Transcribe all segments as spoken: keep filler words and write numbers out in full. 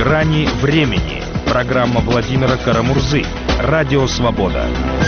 Грани времени. Программа Владимира Карамурзы. Радио Свобода.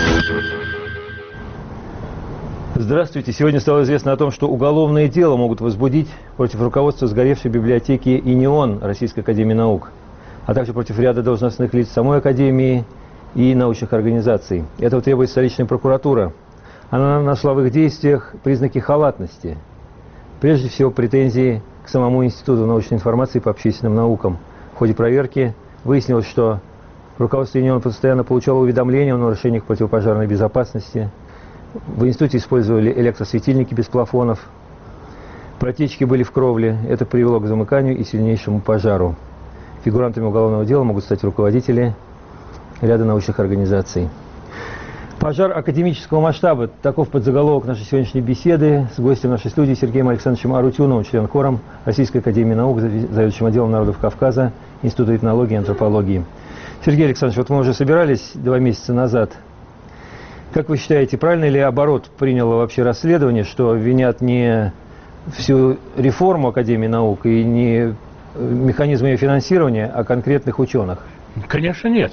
Здравствуйте. Сегодня стало известно о том, что уголовное дело могут возбудить против руководства сгоревшей библиотеки «ИНИОН» Российской академии наук, а также против ряда должностных лиц самой академии и научных организаций. Этого требует столичная прокуратура. Она нашла в их действиях признаки халатности. Прежде всего, претензии к самому Институту научной информации по общественным наукам. В ходе проверки выяснилось, что руководство «ИНИОН» постоянно получало уведомления о нарушениях противопожарной безопасности. В институте использовали электросветильники без плафонов. Протечки были в кровле. Это привело к замыканию и сильнейшему пожару. Фигурантами уголовного дела могут стать руководители ряда научных организаций. Пожар академического масштаба. Таков подзаголовок нашей сегодняшней беседы с гостем нашей студии Сергеем Александровичем Арутюновым, член-кором Российской академии наук, заведующим отделом народов Кавказа, Института этнологии и антропологии. Сергей Александрович, вот мы уже собирались два месяца назад. Как вы считаете, правильный ли оборот приняло вообще расследование, что винят не всю реформу Академии наук и не механизм ее финансирования, а конкретных ученых? Конечно, нет.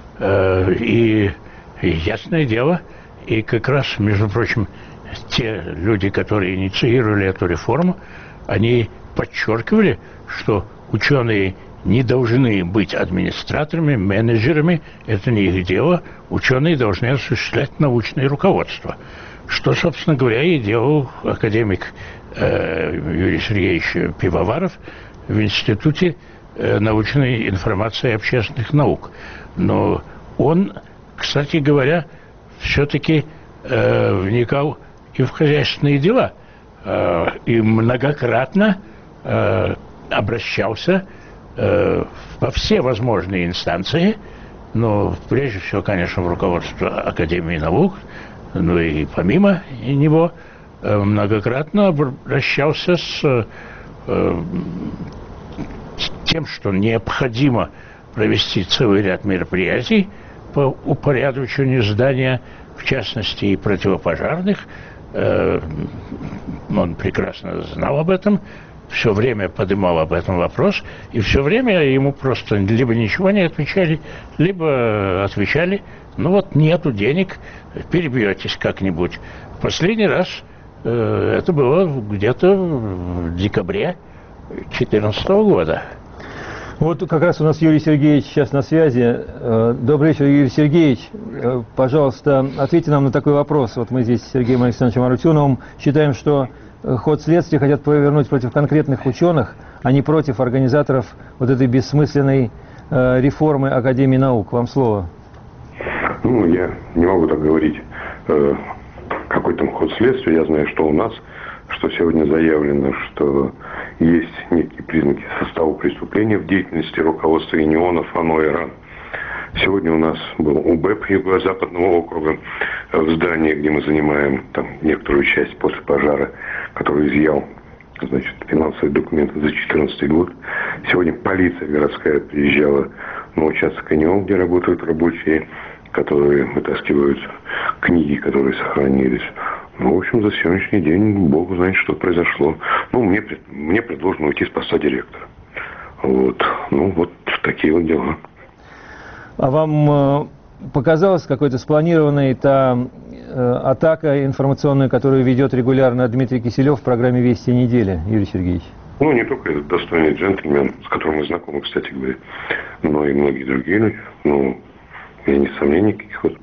И ясное дело, и как раз, между прочим, те люди, которые инициировали эту реформу, они подчеркивали, что ученые не должны быть администраторами, менеджерами, это не их дело. Ученые должны осуществлять научное руководство. Что, собственно говоря, и делал академик э, Юрий Сергеевич Пивоваров в Институте э, научной информации и общественных наук. Но он, кстати говоря, все-таки э, вникал и в хозяйственные дела, э, и многократно э, обращался во все возможные инстанции, но прежде всего, конечно, в руководство Академии наук, ну и помимо него многократно обращался с, с тем, что необходимо провести целый ряд мероприятий по упорядочению здания, в частности и противопожарных. Он прекрасно знал об этом, все время поднимал об этом вопрос, и все время ему просто либо ничего не отвечали, либо отвечали: ну вот нету денег, перебьетесь как-нибудь. Последний раз э, это было где-то в декабре две тысячи четырнадцатого года. Вот как раз у нас Юрий Сергеевич сейчас на связи. Добрый вечер, Юрий Сергеевич. Пожалуйста, ответьте нам на такой вопрос. Вот мы здесь с Сергеем Александровичем Арутюновым считаем, что ход следствия хотят повернуть против конкретных ученых, а не против организаторов вот этой бессмысленной э, реформы Академии наук. Вам слово. Ну, я не могу так говорить. Э, какой там ход следствия. Я знаю, что у нас, что сегодня заявлено, что есть некие признаки состава преступления в деятельности руководства ИНИОНа, ФАНО и РАН. Сегодня у нас был УБЭП Юго-Западного округа в здании, где мы занимаем там некоторую часть после пожара, который изъял, значит, финансовые документы за две тысячи четырнадцатый год. Сегодня полиция городская приезжала на участок ИНИОН, где работают рабочие, которые вытаскивают книги, которые сохранились. Ну, в общем, за сегодняшний день Бог знает, что произошло. Ну, мне, мне предложено уйти с поста директора. Вот. Ну, вот такие вот дела. А вам э, показалась какой-то спланированной та э, атака информационная, которую ведет регулярно Дмитрий Киселев в программе «Вести недели», Юрий Сергеевич? Ну, не только этот достойный джентльмен, с которым мы знакомы, кстати говоря, но и многие другие люди. Ну, я не сомнений никаких. Вот.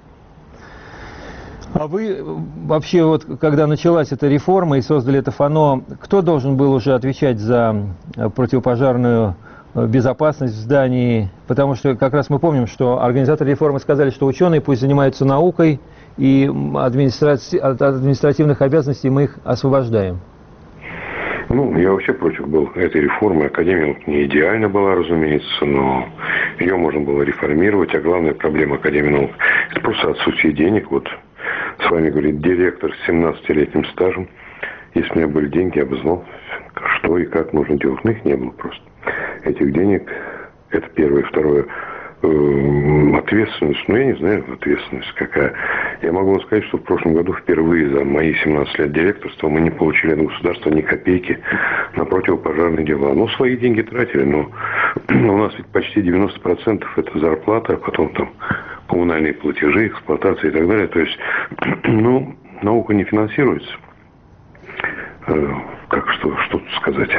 А вы вообще, вот, когда началась эта реформа и создали это ФАНО, кто должен был уже отвечать за противопожарную безопасность в здании? Потому что как раз мы помним, что организаторы реформы сказали, что ученые пусть занимаются наукой, и администрати... от административных обязанностей мы их освобождаем. Ну, я вообще против был этой реформы. Академия не идеальна была, разумеется, но ее можно было реформировать. А главная проблема Академии наук – это просто отсутствие денег. Вот с вами говорит директор с семнадцатилетним стажем. Если у меня были деньги, я бы знал, что и как нужно делать. Но их не было просто. Этих денег, это первое. Второе, э, ответственность. Ну, я не знаю, ответственность какая. Я могу вам сказать, что в прошлом году впервые за мои семнадцать лет директорства мы не получили от государства ни копейки на противопожарные дела. Ну, свои деньги тратили, но у нас ведь почти девяносто процентов это зарплата, а потом там коммунальные платежи, эксплуатация и так далее. То есть, ну, наука не финансируется. Как что, что тут сказать?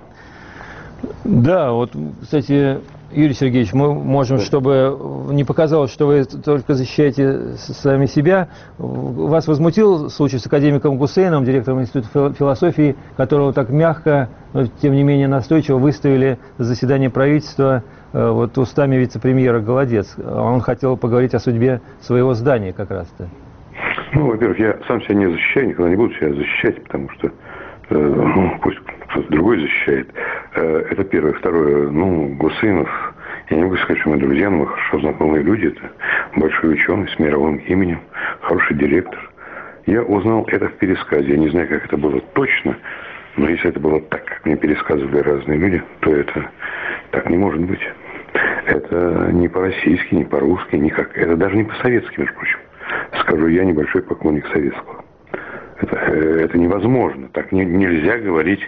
Да, вот, кстати, Юрий Сергеевич, мы можем, чтобы не показалось, что вы только защищаете сами себя, вас возмутил случай с академиком Гусейном, директором Института философии, которого так мягко, но тем не менее настойчиво выставили за заседание правительства вот устами вице-премьера Голодец. Он хотел поговорить о судьбе своего здания как раз-то. Ну, во-первых, я сам себя не защищаю, никогда не буду себя защищать, потому что э, ну, пусть кто-то другой защищает. Э, это первое. Второе, ну, Гусейнов, я не могу сказать, что мы друзья, но мы хорошо знакомые люди. Это большой ученый с мировым именем, хороший директор. Я узнал это в пересказе. Я не знаю, как это было точно, но если это было так, как мне пересказывали разные люди, то это так не может быть. Это не по-российски, не по-русски, никак. Это даже не по-советски, между прочим. Скажу я, небольшой поклонник советского. Это, это невозможно. Так не, нельзя говорить.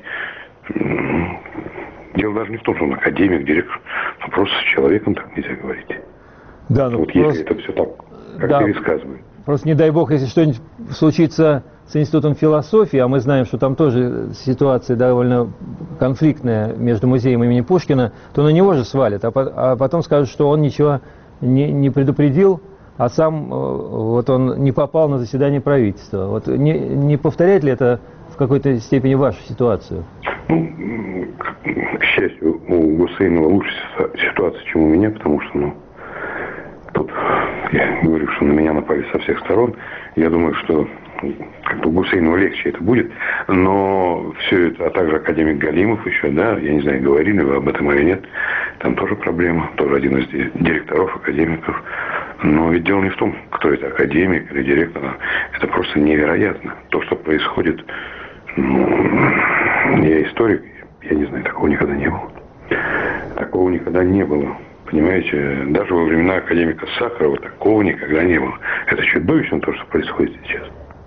Дело даже не в том, что он академик, директор. Но просто с человеком так нельзя говорить. Да, ну, вот просто... если это все так, как да. пересказывают. Просто не дай бог, если что-нибудь случится с Институтом философии, а мы знаем, что там тоже ситуация довольно конфликтная между музеем имени Пушкина, то на него же свалят, а, по а потом скажут, что он ничего не, не предупредил, а сам вот он не попал на заседание правительства. Вот не, не повторяет ли это в какой-то степени вашу ситуацию? Ну, к счастью, у Гусейнова лучше ситуация, чем у меня, потому что, ну, тут я говорю, что на меня напали со всех сторон. Я думаю, что как-то у Гусейнова легче это будет, но все это, а также академик Галимов еще, да, я не знаю, говорили вы об этом или нет, там тоже проблема, тоже один из директоров, академиков. Но ведь дело не в том, кто это, академик или директор. Это просто невероятно. То, что происходит, ну, я историк, я не знаю, такого никогда не было. Такого никогда не было. Понимаете, даже во времена академика Сахарова такого никогда не было. Это чудовищно то, что происходит сейчас.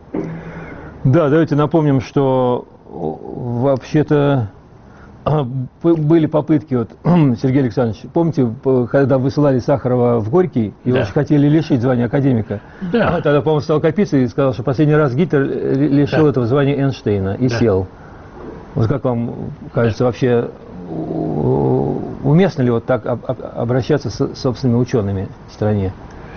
Да, давайте напомним, что вообще-то были попытки, вот, Сергей Александрович, помните, когда высылали Сахарова в Горький, его да. же хотели лишить звания академика? Да. Тогда, по-моему, стал Капица и сказал, что последний раз Гитлер лишил да. этого звания Эйнштейна и да. сел. Вот как вам кажется, да. вообще уместно ли вот так обращаться с собственными учеными в стране?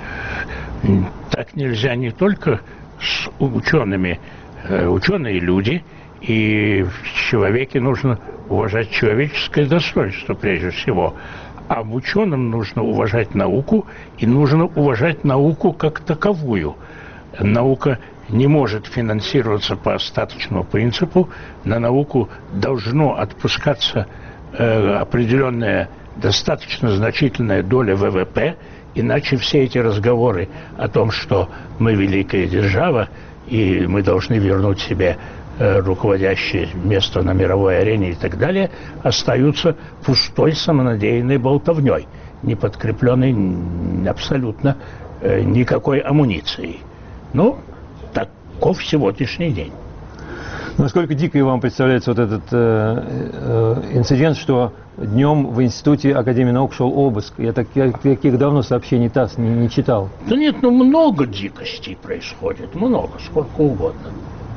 Так нельзя не только с учеными. Ученые люди, и в человеке нужно уважать человеческое достоинство прежде всего. А в ученом нужно уважать науку, и нужно уважать науку как таковую. Наука не может финансироваться по остаточному принципу. На науку должно отпускаться э, определенная, достаточно значительная доля вэ вэ пэ, иначе все эти разговоры о том, что мы великая держава, и мы должны вернуть себе э, руководящее место на мировой арене и так далее, остаются пустой самонадеянной болтовней, не подкрепленной абсолютно э, никакой амуницией. Ну, таков сегодняшний день. Насколько дико вам представляется вот этот э, э, инцидент, что днем в Институте Академии наук шел обыск? Я, так, я таких давно сообщений ТАСС не, не читал. Да нет, ну много дикостей происходит, много, сколько угодно.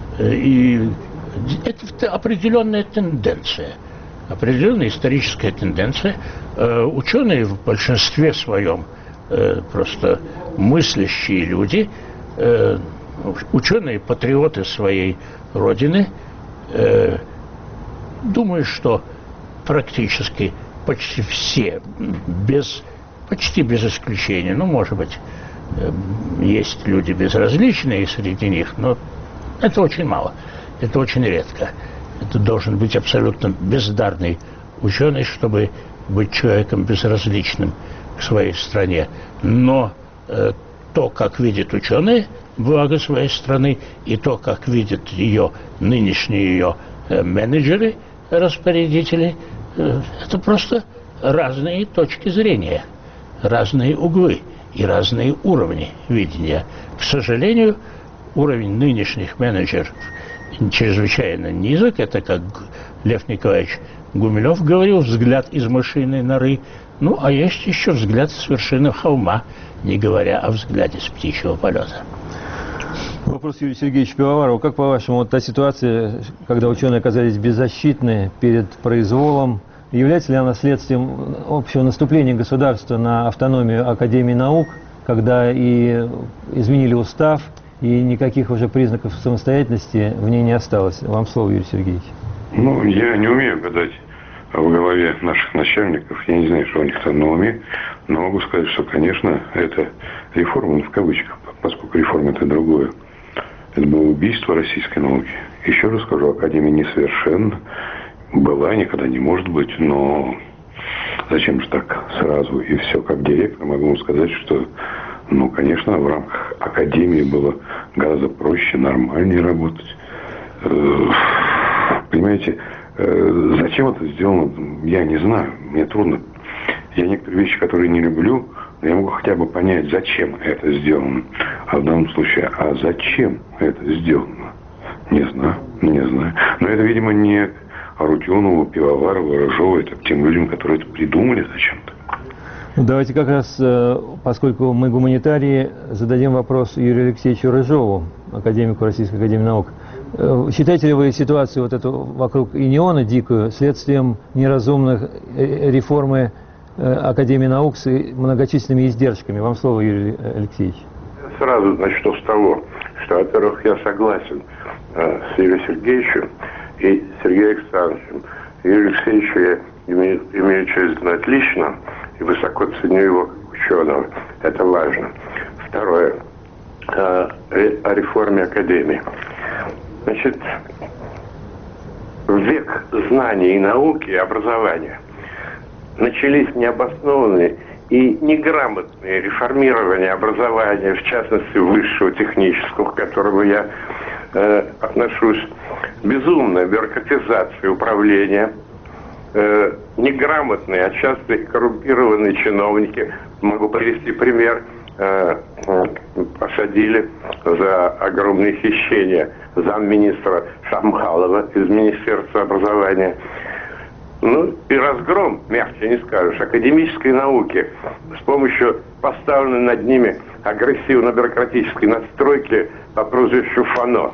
И это определенная тенденция, определенная историческая тенденция. Ученые в большинстве своем просто мыслящие люди, ученые патриоты своей родины, э, думаю, что практически почти все, без, почти без исключения, ну, может быть, э, есть люди безразличные среди них, но это очень мало, это очень редко. Это должен быть абсолютно бездарный ученый, чтобы быть человеком безразличным к своей стране. Но э, то, как видят ученые благо своей страны, и то, как видят ее нынешние ее э, менеджеры, распорядители, э, это просто разные точки зрения, разные углы. и разные уровни видения. К сожалению, уровень нынешних менеджеров чрезвычайно низок. Это, как Лев Николаевич Гумилев говорил, взгляд из мышиной норы. Ну, а есть еще взгляд с вершины холма, не говоря о взгляде с птичьего полета. Вопрос Юрию Сергеевичу Пивоварову. Как, по-вашему, вот та ситуация, когда ученые оказались беззащитны перед произволом, является ли она следствием общего наступления государства на автономию Академии наук, когда и изменили устав, и никаких уже признаков самостоятельности в ней не осталось? Вам слово, Юрий Сергеевич. Ну, я не умею гадать в голове наших начальников, я не знаю, что у них там на уме, но могу сказать, что, конечно, это реформа, ну, в кавычках, поскольку реформа это другое. Это было убийство российской науки. Еще раз скажу, Академия несовершенна, была, никогда не может быть, но зачем же так сразу? И все, как директор, могу вам сказать, что, ну, конечно, в рамках Академии было гораздо проще, нормальнее работать. Понимаете, зачем это сделано, я не знаю, мне трудно. Я некоторые вещи, которые не люблю, но я могу хотя бы понять, зачем это сделано. А в данном случае, а зачем это сделано? Не знаю, не знаю. Но это, видимо, не Арутюнову, Пивоварову, Рыжову, это к тем людям, которые это придумали зачем-то. Ну, давайте как раз, поскольку мы гуманитарии, зададим вопрос Юрию Алексеевичу Рыжову, академику Российской академии наук. Считаете ли вы ситуацию вот эту вокруг ИНИОНа дикую следствием неразумных реформы Академии наук с многочисленными издержками? Вам слово, Юрий Алексеевич. Сразу начну с того, что, во-первых, я согласен э, с Юрием Сергеевичем и Сергеем Александровичем. Юрия Алексеевича я имею, имею честь знать лично и высоко ценю его как ученого. Это важно. Второе. Э, о реформе Академии. Значит, в век знаний и науки, и образования начались необоснованные и неграмотные реформирования образования, в частности высшего технического, к которому я э, отношусь, безумная бюрократизация управления, э, неграмотные, а часто и коррумпированные чиновники. Могу привести пример. Э, э, посадили за огромные хищения замминистра Шамхалова из Министерства образования. Ну и разгром, мягче не скажешь, академической науки с помощью поставленной над ними агрессивно-бюрократической надстройки по прозвищу ФАНО.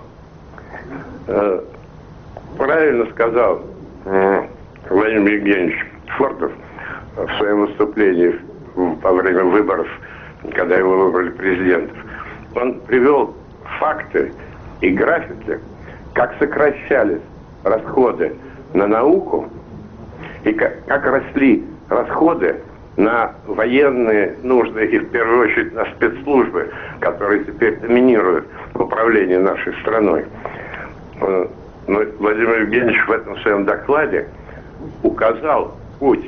Э, правильно сказал э, Владимир Евгеньевич Фортов в своем выступлении во время выборов, когда его выбрали президентом. Он привел факты и графики, как сокращались расходы на науку и как, как росли расходы на военные нужды и в первую очередь на спецслужбы, которые теперь доминируют в управлении нашей страной. Но Владимир Евгеньевич в этом своем докладе указал путь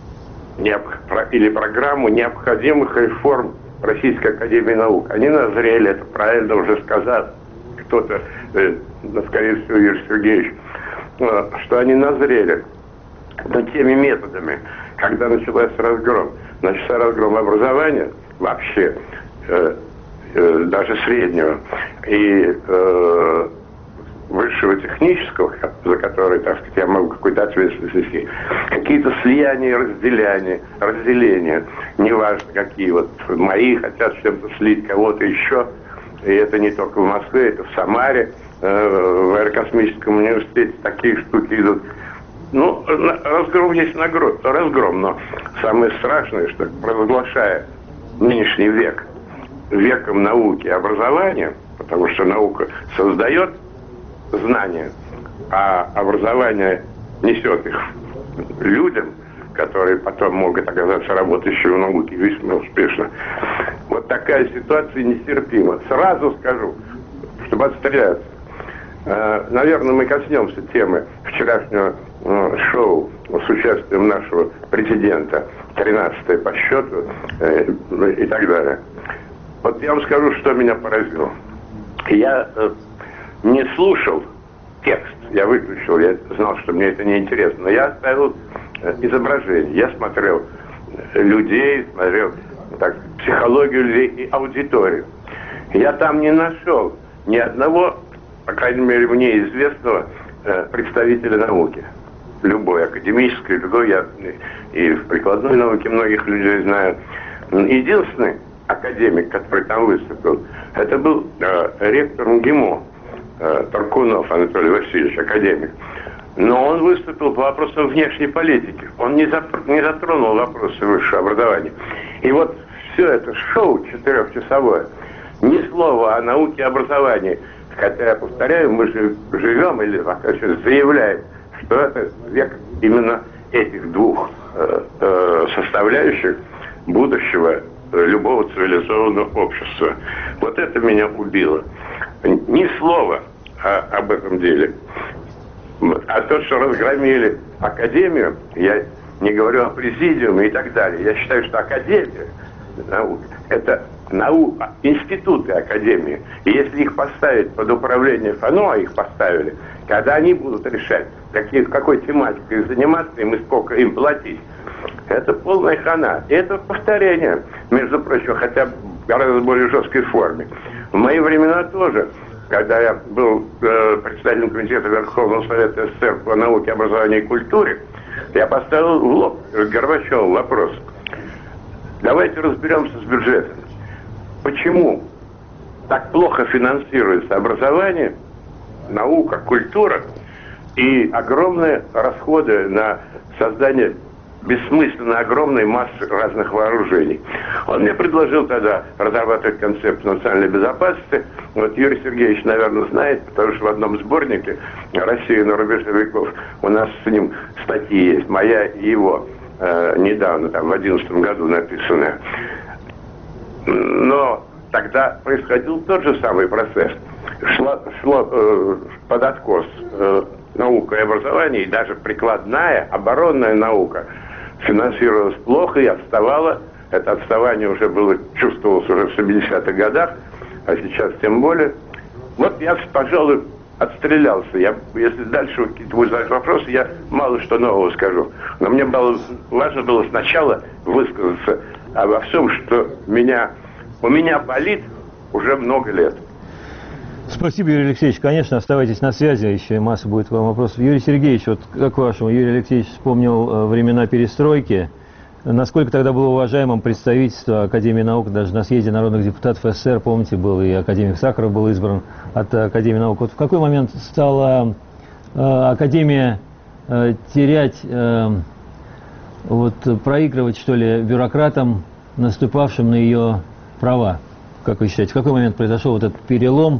или программу необходимых реформ Российской академии наук. Они назрели, это правильно уже сказал кто-то, э, скорее всего, Юрий Сергеевич, э, что они назрели. Но теми методами, когда начался разгром, начался разгром образования вообще, э, э, даже среднего, и э, высшего технического, за который, так сказать, я могу какую-то ответственность нести, какие-то слияния и разделяния, разделения, неважно какие, вот мои хотят чем-то слить кого-то еще, и это не только в Москве, это в Самаре, э, в Аэрокосмическом университете такие штуки идут. Ну, разгром есть нагром, разгром, но самое страшное, что провозглашая нынешний век веком науки и образования, потому что наука создает знания, а образование несет их людям, которые потом могут оказаться работающими в науке весьма успешно. Вот такая ситуация нестерпима. Сразу скажу, чтобы отстреляться. Наверное, мы коснемся темы вчерашнего шоу с участием нашего президента, тринадцатое по счету и так далее. Вот я вам скажу, что меня поразило. Я не слушал текст, я выключил, я знал, что мне это неинтересно, но я оставил изображение, я смотрел людей, смотрел так, психологию людей и аудиторию. Я там не нашел ни одного, по крайней мере, мне известного представителя науки. Любой, академической, любой, я и в прикладной науке многих людей знаю. Единственный академик, который там выступил, это был э, ректор МГИМО, э, Таркунов Анатолий Васильевич, академик. Но он выступил по вопросам внешней политики. Он не, затр... не затронул вопросы высшего образования. И вот все это шоу четырехчасовое, ни слова о науке и образовании. Хотя, я повторяю, мы же живем или заявляем, что это век именно этих двух э, э, составляющих будущего любого цивилизованного общества. Вот это меня убило. Ни слова о, об этом деле. А то, что разгромили академию, я не говорю о президиуме и так далее. Я считаю, что академия наук – это наука, институты академии. И если их поставить под управление ФАНО, а их поставили, когда они будут решать, какие, какой тематикой заниматься им и сколько им платить, это полная хана. И это повторение, между прочим, хотя в гораздо более жесткой форме. В мои времена тоже, когда я был э, председателем комитета Верховного Совета СССР по науке, образованию и культуре, я поставил в лоб Горбачеву вопрос. Давайте разберемся с бюджетом. Почему так плохо финансируется образование, наука, культура и огромные расходы на создание бессмысленно огромной массы разных вооружений. Он мне предложил тогда разрабатывать концепцию национальной безопасности. Вот Юрий Сергеевич, наверное, знает, потому что в одном сборнике «Россия на рубеже веков» у нас с ним статьи есть, моя и его, э, недавно, там, в одиннадцатом году написанная. Но тогда происходил тот же самый процесс. Шло, шло э, под откос э, наука и образование, и даже прикладная, оборонная наука финансировалась плохо и отставала. Это отставание уже было, чувствовалось уже в семидесятых годах, а сейчас тем более. Вот я, пожалуй, отстрелялся. Я, если дальше какие-то будут задать вопросы, я мало что нового скажу. Но мне было, важно было сначала высказаться обо всем, что меня, у меня болит уже много лет. Спасибо, Юрий Алексеевич. Конечно, оставайтесь на связи, еще масса будет вам вопросов. Юрий Сергеевич, вот как вашему, Юрий Алексеевич вспомнил времена перестройки. Насколько тогда было уважаемым представительство Академии наук, даже на съезде народных депутатов СССР, помните, был и академик Сахаров был избран от Академии наук. Вот в какой момент стала э, Академия э, терять, э, вот, проигрывать, что ли, бюрократам, наступавшим на ее права? Как вы считаете, в какой момент произошел вот этот перелом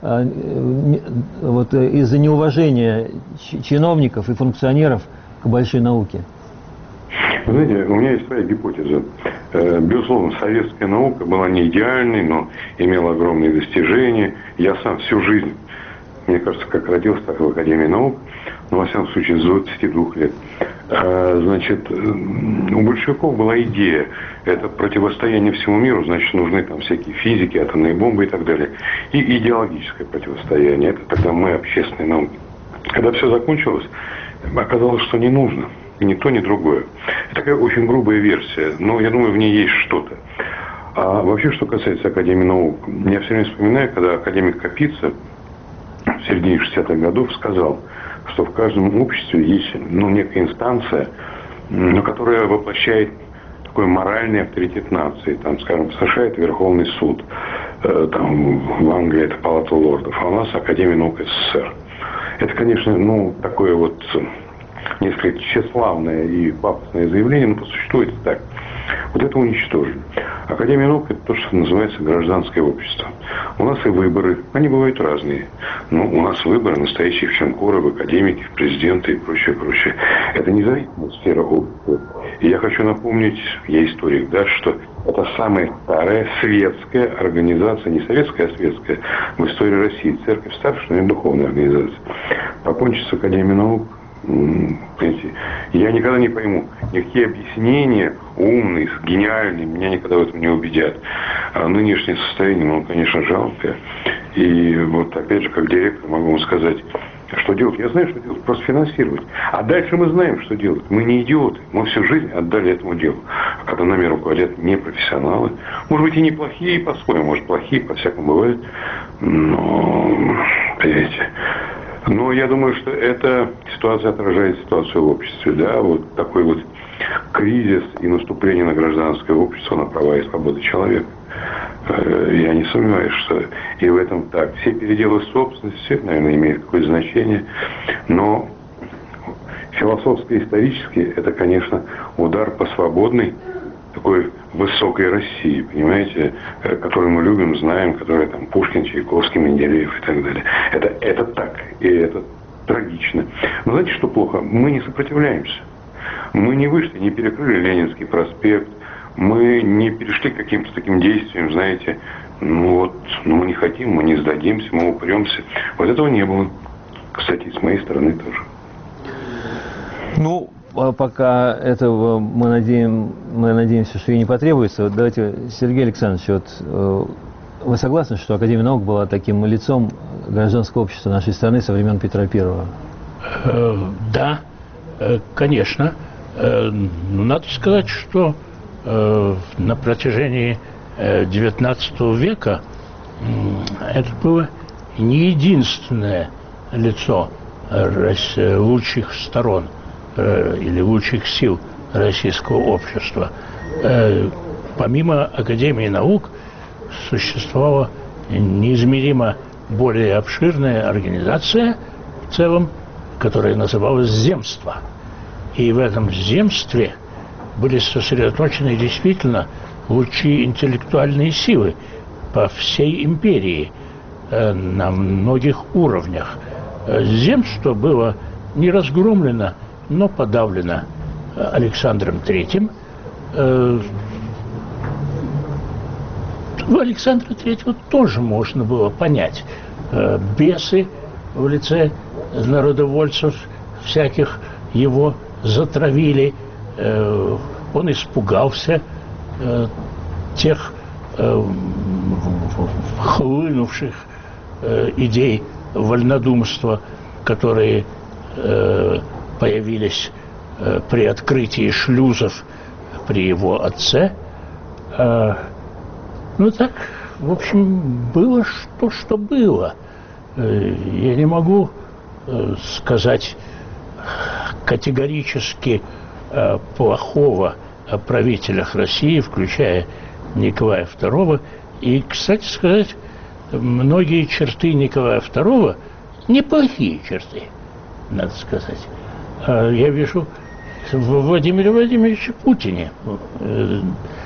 вот из-за неуважения чиновников и функционеров к большой науке? Вы знаете, у меня есть своя гипотеза. Безусловно, советская наука была не идеальной, но имела огромные достижения. Я сам всю жизнь, мне кажется, как родился, так и в Академии наук, но, во всяком случае, с двадцати двух лет. Значит, у большевиков была идея, это противостояние всему миру, значит, нужны там всякие физики, атомные бомбы и так далее. И идеологическое противостояние, это тогда мы, общественные науки. Когда все закончилось, оказалось, что не нужно. Ни то, ни другое. Это такая очень грубая версия, но я думаю, в ней есть что-то. А вообще, что касается Академии наук, я все время вспоминаю, когда академик Капица в середине шестидесятых годов сказал, что в каждом обществе есть, ну, некая инстанция, ну, которая воплощает такой моральный авторитет нации. Там, скажем, в США это Верховный суд, там в Англии это Палата лордов, а у нас Академия наук СССР. Это, конечно, ну, такое вот несколько тщеславное и пафосное заявление, но по существу это так. Вот это уничтожили. Академия наук – это то, что называется гражданское общество. У нас и выборы, они бывают разные. Но у нас выборы настоящие в чемкоры, в академики, в президенты и прочее, прочее. Это независимая сфера общества. И я хочу напомнить, я историк, да, что это самая старая светская организация, не советская, а светская, в истории России. Церковь старшая, но и духовная организация. Покончить с Академией наук, понимаете, я никогда не пойму, никакие объяснения умные, гениальные меня никогда в этом не убедят. А нынешнее состояние, ну, конечно, жалкое. И вот опять же, как директор, могу вам сказать, Что делать? Я знаю, что делать. Просто финансировать. А дальше мы знаем, что делать. Мы не идиоты. Мы всю жизнь отдали этому делу. А когда нами руководят непрофессионалы, может быть, и неплохие по-своему, может, плохие, по-всякому бывает. Но, понимаете, но я думаю, что эта ситуация отражает ситуацию в обществе. Да? Вот такой вот кризис и наступление на гражданское общество, на права и свободы человека. Я не сомневаюсь, что и в этом так. Все переделы собственности, все это, наверное, имеет какое-то значение. Но философско-исторически это, конечно, удар по свободной, такой высокой России, понимаете, которую мы любим, знаем, которая там Пушкин, Чайковский, Менделеев и так далее. Это, это так, и это трагично. Но знаете, что плохо? Мы не сопротивляемся. Мы не вышли, не перекрыли Ленинский проспект, мы не перешли к каким-то таким действиям, знаете, ну вот, ну мы не хотим, мы не сдадимся, мы упремся. Вот этого не было. Кстати, с моей стороны тоже. Ну, а пока этого мы, надеем, мы надеемся, что и не потребуется. Вот давайте, Сергей Александрович, вот, вы согласны, что Академия наук была таким лицом гражданского общества нашей страны со времен Петра Первого? Э, да, э, конечно. Э, ну, надо сказать, что э, на протяжении э, девятнадцатого века э, это было не единственное лицо э, лучших сторон э, или лучших сил российского общества. Э, помимо Академии наук существовала неизмеримо более обширная организация в целом, которая называлась земство. И в этом земстве были сосредоточены действительно лучшие интеллектуальные силы по всей империи э, на многих уровнях. Земство было не разгромлено, но подавлено Александром Третьим. Э, у Александра Третьего тоже можно было понять. Э, бесы в лице народовольцев всяких его затравили, э, он испугался э, тех э, хлынувших э, идей вольнодумства, которые э, появились э, при открытии шлюзов при его отце. Э, ну так, в общем, было то, что было. Э, я не могу э, сказать категорически э, плохого о правителях России, включая Николая Второго. И, кстати сказать, многие черты Николая Второго неплохие черты, надо сказать. Э, я вижу в Владимире Владимировиче Путине э,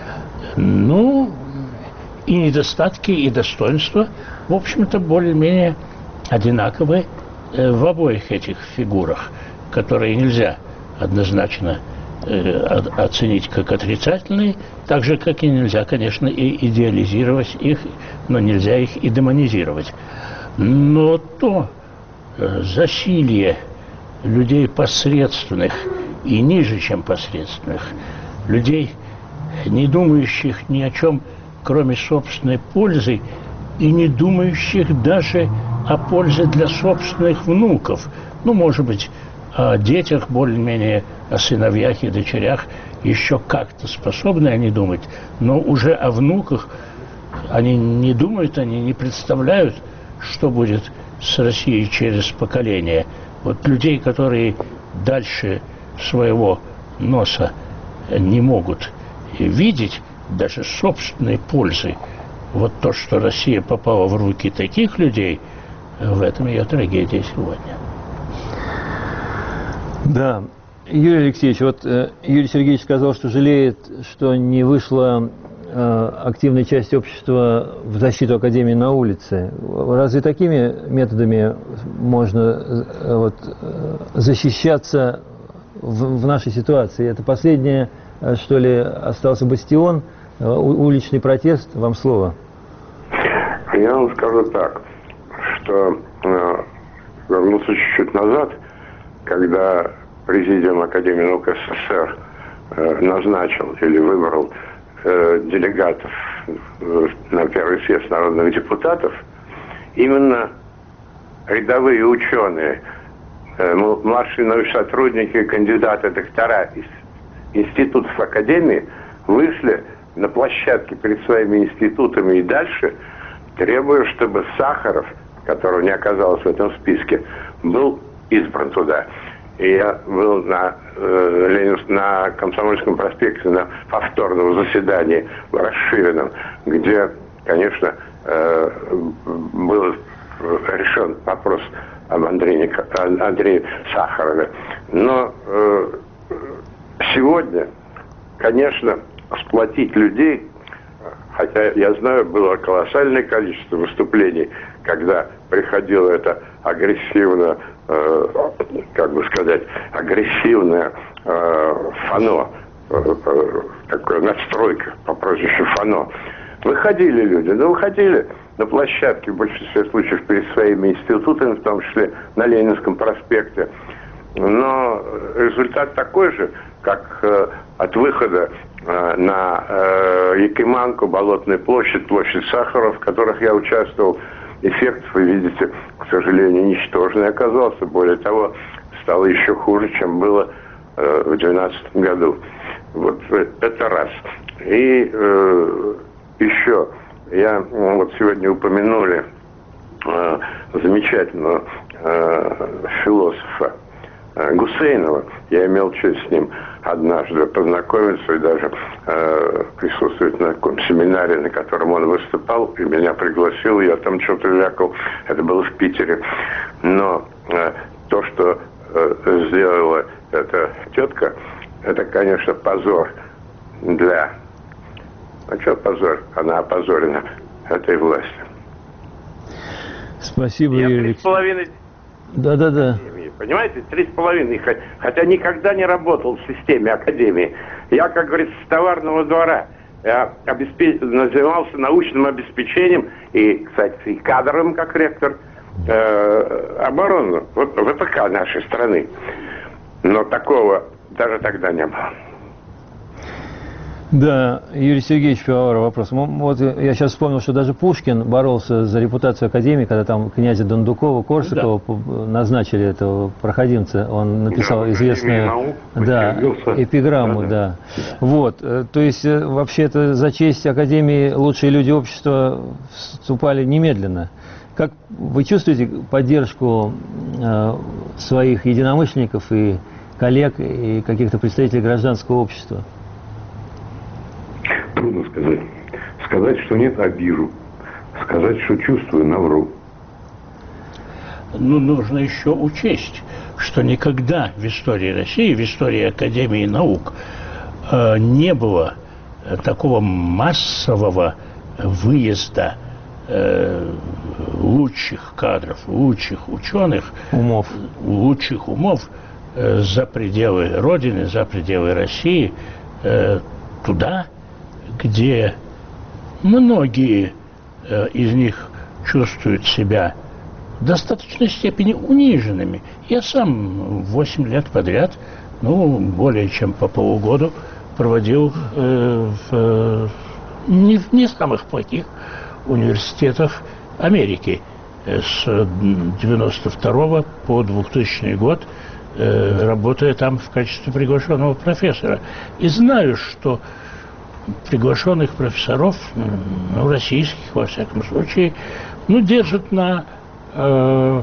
ну, и недостатки, и достоинства, в общем-то, более-менее одинаковые э, в обоих этих фигурах, которые нельзя однозначно э, оценить как отрицательные, так же, как и нельзя, конечно, и идеализировать их, но нельзя их и демонизировать. Но то э, засилье людей посредственных и ниже, чем посредственных, людей, не думающих ни о чем, кроме собственной пользы, и не думающих даже о пользе для собственных внуков, ну, может быть, о детях, более-менее о сыновьях и дочерях еще как-то способны они думать, но уже о внуках они не думают, они не представляют, что будет с Россией через поколение. Вот людей, которые дальше своего носа не могут видеть даже собственной пользы, вот то, что Россия попала в руки таких людей, в этом ее трагедия сегодня. Да. Юрий Алексеевич, вот э, Юрий Сергеевич сказал, что жалеет, что не вышла э, активная часть общества в защиту Академии на улице. Разве такими методами можно э, вот, э, защищаться в, в нашей ситуации? Это последнее, э, что ли, остался бастион, э, уличный протест? Вам слово. Я вам скажу так, что э, вернуться чуть-чуть назад, когда Президиум Академии наук СССР э, назначил или выбрал э, делегатов э, на первый съезд народных депутатов, именно рядовые ученые, младшие научные сотрудники, кандидаты, доктора из институтов академии вышли на площадке перед своими институтами и дальше, требуя, чтобы Сахаров, которого не оказалось в этом списке, был избран туда. И я был на, э, Ленинск, на Комсомольском проспекте на повторном заседании расширенном, где, конечно, э, был решен вопрос об Андрее, Андрее Сахарове. Но э, сегодня, конечно, сплотить людей, хотя я знаю, было колоссальное количество выступлений, когда приходило это агрессивно, э, как бы сказать, агрессивное э, фано, э, э, такая настройка по прозвищу фано. Выходили люди, ну выходили на площадке в большинстве случаев перед своими институтами, в том числе на Ленинском проспекте. Но результат такой же, как э, от выхода э, на э, Якиманку, Болотную площадь, площадь Сахарова, в которых я участвовал. Эффект, вы видите, к сожалению, ничтожный оказался. Более того, стало еще хуже, чем было э, в две тысячи двенадцатом году. Вот это раз. И э, еще, я вот сегодня упомянули э, замечательного э, философа э, Гусейнова. Я имел честь с ним однажды познакомиться и даже э, присутствовать на таком семинаре, на котором он выступал, и меня пригласил, я там что-то вякал, это было в Питере. Но э, то, что э, сделала эта тетка, это, конечно, позор для... А что позор? Она опозорена этой власти. Спасибо, я Юрий Алексеевич. Да-да-да. Понимаете, три с половиной, хотя никогда не работал в системе академии. Я, как говорится, с товарного двора. Я обеспеч... занимался научным обеспечением и, кстати, и кадровым, как ректор, э, обороны, вот ВПК нашей страны. Но такого даже тогда не было. Да, Юрий Сергеевич Пивоваров, вопрос. Вот я сейчас вспомнил, что даже Пушкин боролся за репутацию академии, когда там князя Дондукова, Корсакова да. назначили этого проходимца. Он написал да, известную наук, да, эпиграмму. Да, да. Да. Вот, то есть вообще это за честь академии лучшие люди общества вступали немедленно. Как вы чувствуете поддержку э, своих единомышленников и коллег, и каких-то представителей гражданского общества? Трудно сказать. Сказать, что нет, обижу. Сказать, что чувствую, навру. Ну, нужно еще учесть, что никогда в истории России, в истории Академии наук э, не было такого массового выезда э, лучших кадров, лучших ученых, умов, лучших умов э, за пределы Родины, за пределы России, э, туда, где многие э, из них чувствуют себя в достаточной степени униженными. Я сам восемь лет подряд, ну, более чем по полугоду, проводил э, в не, не самых плохих университетах Америки. С девяносто второго по двухтысячный год, э, работая там в качестве приглашенного профессора. И знаю, что приглашенных профессоров, ну, российских, во всяком случае, ну, держат на, э,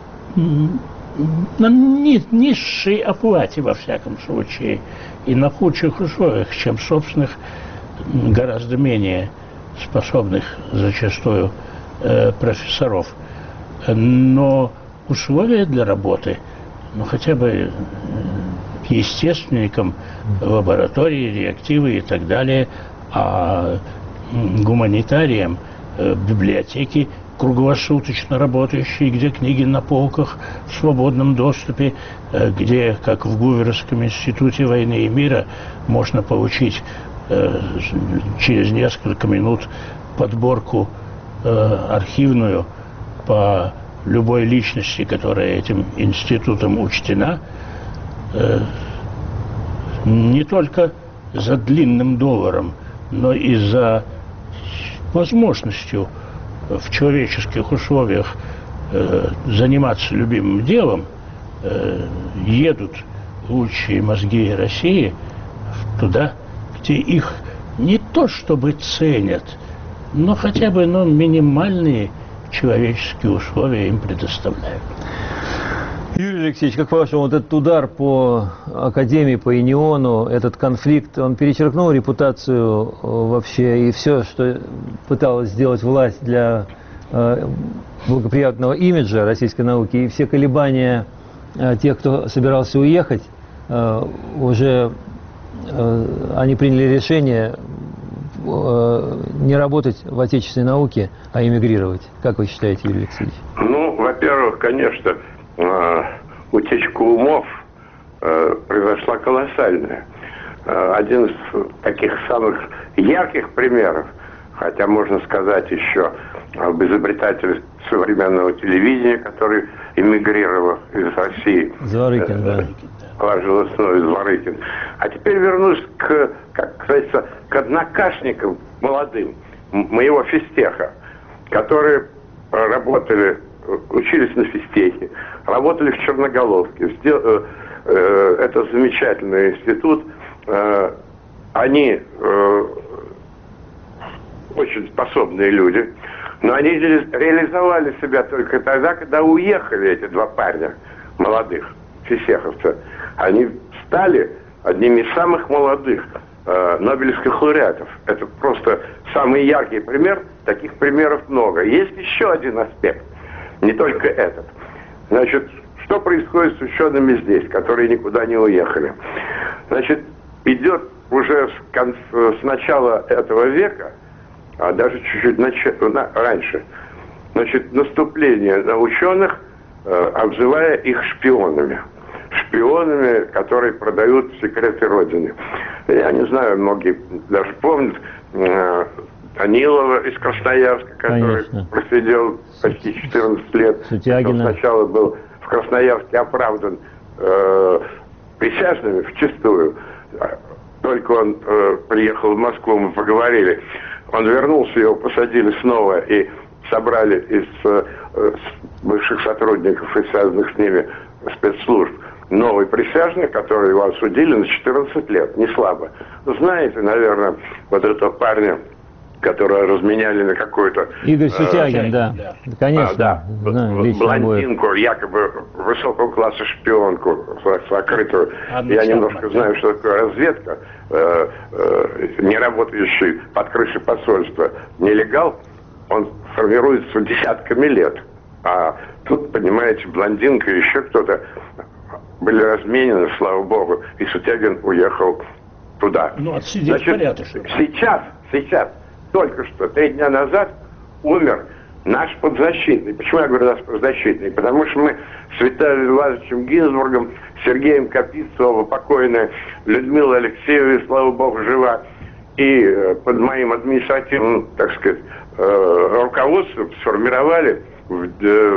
на ни, низшей оплате, во всяком случае, и на худших условиях, чем собственных, гораздо менее способных зачастую э, профессоров. Но условия для работы, ну, хотя бы естественникам, лаборатории, реактивы и так далее, а гуманитариям, библиотеки круглосуточно работающие, где книги на полках в свободном доступе, где, как в Гуверовском институте войны и мира, можно получить через несколько минут подборку архивную по любой личности, которая этим институтом учтена, не только за длинным долларом, но и за возможностью в человеческих условиях э, заниматься любимым делом, э, едут лучшие мозги России туда, где их не то чтобы ценят, но хотя бы ну, минимальные человеческие условия им предоставляют. Юрий Алексеевич, как по-вашему, вот этот удар по Академии, по ИНИОНу, этот конфликт, он перечеркнул репутацию вообще и все, что пыталась сделать власть для э, благоприятного имиджа российской науки, и все колебания э, тех, кто собирался уехать, э, уже э, они приняли решение э, не работать в отечественной науке, а эмигрировать. Как вы считаете, Юрий Алексеевич? Ну, во-первых, конечно, утечка умов э, произошла колоссальная. Э, один из таких самых ярких примеров, хотя можно сказать еще об изобретателе современного телевидения, который эмигрировал из России. Зворыкин, э, да. Положил основу Зворыкин. А теперь вернусь к, как говорится, к однокашникам молодым моего физтеха, которые работали, учились на физтехе, работали в Черноголовке. Это замечательный институт. Они очень способные люди, но они реализовали себя только тогда, когда уехали эти два парня молодых физтеховцев. Они стали одними из самых молодых нобелевских лауреатов. Это просто самый яркий пример. Таких примеров много. Есть еще один аспект. Не только этот. Значит, что происходит с учеными здесь, которые никуда не уехали? Значит, идет уже с, конца, с начала этого века, а даже чуть-чуть нач... на... раньше, значит, наступление на ученых, э, обзывая их шпионами. Шпионами, которые продают секреты Родины. Я не знаю, многие даже помнят э, Данилова из Красноярска, который Конечно. просидел почти четырнадцать лет. Он сначала был в Красноярске оправдан э, присяжными вчистую. Только он э, приехал в Москву, мы поговорили. Он вернулся, его посадили снова и собрали из э, бывших сотрудников и связанных с ними спецслужб новый присяжный, который его осудили на четырнадцать лет. Не слабо. Знаете, наверное, вот этого парня, которого разменяли на какой-то... Игорь Сутягин, э, да. да. Конечно. А, да. Знаю, блондинку, будет. Якобы высокого класса шпионку, сокрытую. Я немножко знаю, что такое разведка, э, э, не работающий под крышей посольства нелегал, он формируется десятками лет. А тут, понимаете, блондинка и еще кто-то были разменены, слава богу, и Сутягин уехал туда. Ну, отсидеть в порядке. Сейчас, сейчас, только что, три дня назад умер наш подзащитный. Почему я говорю наш подзащитный? Потому что мы с Виталием Ивановичем Гинзбургом, Сергеем Капицовым, покойная Людмила Алексеевна, слава богу, жива, и э, под моим административным, так сказать, э, руководством сформировали в,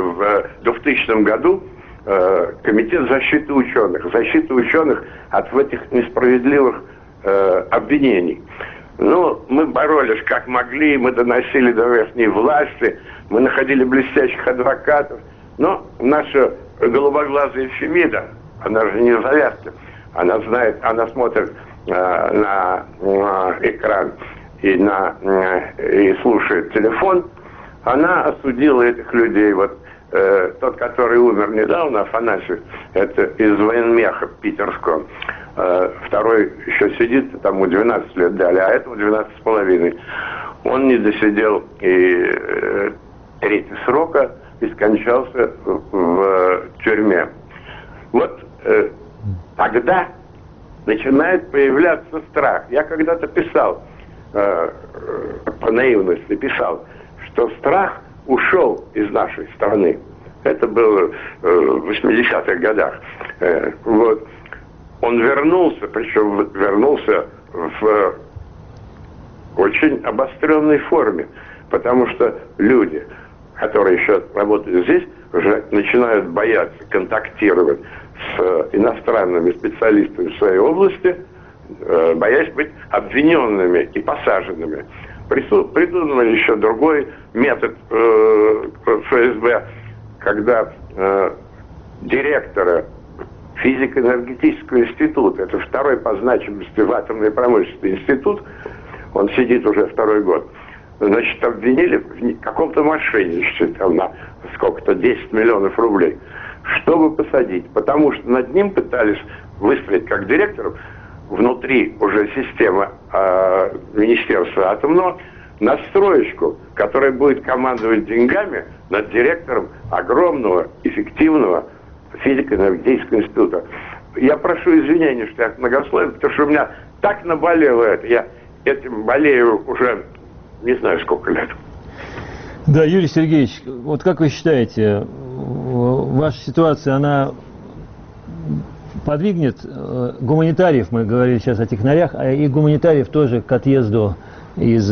в двухтысячном году э, Комитет защиты ученых. Защита ученых от этих несправедливых э, обвинений. Ну, мы боролись как могли, мы доносили до верхней власти, мы находили блестящих адвокатов. Но наша голубоглазая Фемида, она же не в завязке, она знает, она смотрит э, на, на экран и, на, э, и слушает телефон, она осудила этих людей. Вот э, тот, который умер недавно, Афанасьев, это из военмеха питерского. Второй еще сидит, там ему двенадцать лет дали, а этому двенадцать с половиной. Он не досидел и э, третий срока и скончался в, в тюрьме. Вот э, тогда начинает появляться страх. Я когда-то писал, э, по наивности писал, что страх ушел из нашей страны. Это было э, в восьмидесятых годах. Э, вот. Он вернулся, причем вернулся в очень обостренной форме, потому что люди, которые еще работают здесь, уже начинают бояться контактировать с иностранными специалистами в своей области, боясь быть обвиненными и посаженными. Придумали еще другой метод ФСБ, когда э, директора физико-энергетического института, это второй по значимости в атомной промышленности институт, он сидит уже второй год, значит, обвинили в каком-то мошенничестве, там, на сколько-то десять миллионов рублей, чтобы посадить, потому что над ним пытались выставить как директором внутри уже системы э, Министерства атомного настроечку, которая будет командовать деньгами над директором огромного, эффективного физико-энергетического института. Я прошу извинения, что я многословен, потому что у меня так наболело это. Я этим болею уже не знаю сколько лет. Да, Юрий Сергеевич, вот как вы считаете, ваша ситуация, она подвигнет гуманитариев, мы говорили сейчас о технарях, а и гуманитариев тоже к отъезду из,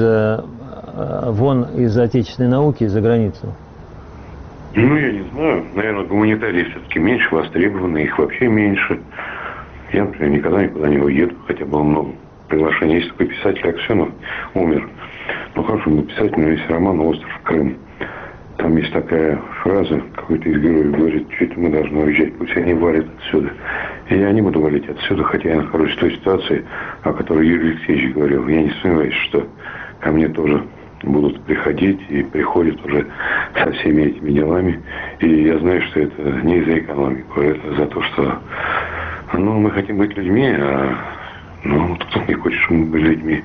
вон из отечественной науки за границу? Ну, я не знаю. Наверное, гуманитарии все-таки меньше востребованы, их вообще меньше. Я, например, никогда никуда не уеду, хотя было много приглашений. Есть такой писатель Аксенов, умер. Ну, хорошо, не писатель, но есть роман «Остров Крым». Там есть такая фраза, какой-то из героев говорит, что это мы должны уезжать, пусть они валят отсюда. И я не буду валить отсюда, хотя я нахожусь в той ситуации, о которой Юрий Алексеевич говорил. Я не сомневаюсь, что ко мне тоже будут приходить и приходят уже со всеми этими делами. И я знаю, что это не за экономику, это за то, что ну, мы хотим быть людьми, а ну, кто-то не хочет, чтобы мы были людьми.